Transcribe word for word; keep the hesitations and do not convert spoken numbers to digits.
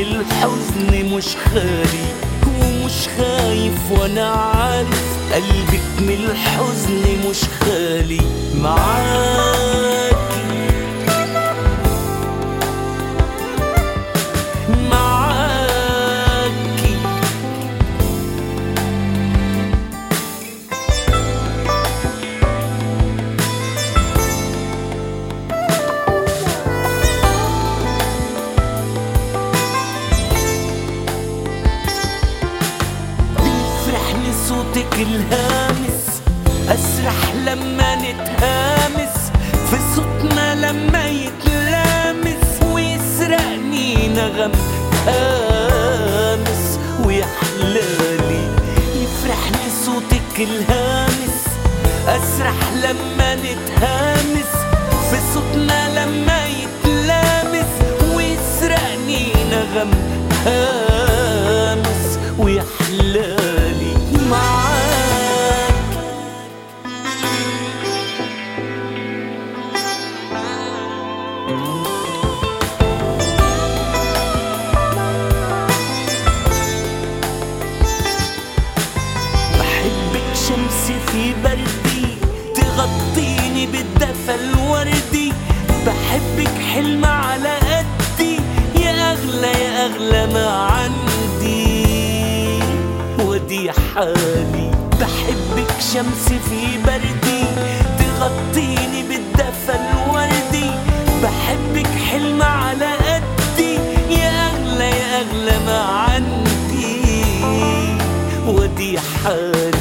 الحزن مش خالي ومش خايف، وانا عارف قلبك من الحزن مش خالي. معاكي معاكي بيفرحني صوتك الهامس، أسرح لما نتهامس في صوتنا لما يتلامس، ويسرقني نغم هامس ويحلالي. يفرحني صوتك الهامس، أسرح لما نتهامس في صوتنا لما يتلامس، ويسرقني نغم هامس ويحلالي. معاك بحبك شمس في بردي، تغطيني بالدفى الوردي. بحبك حلم على قدي، يا أغلى يا أغلى ما عندي، ودي حالي. بحبك شمس في بردي، تغطيني بالدفى الوردي. بحبك حلم على قدي، يا أغلى يا أغلى ما عندي، ودي حالي.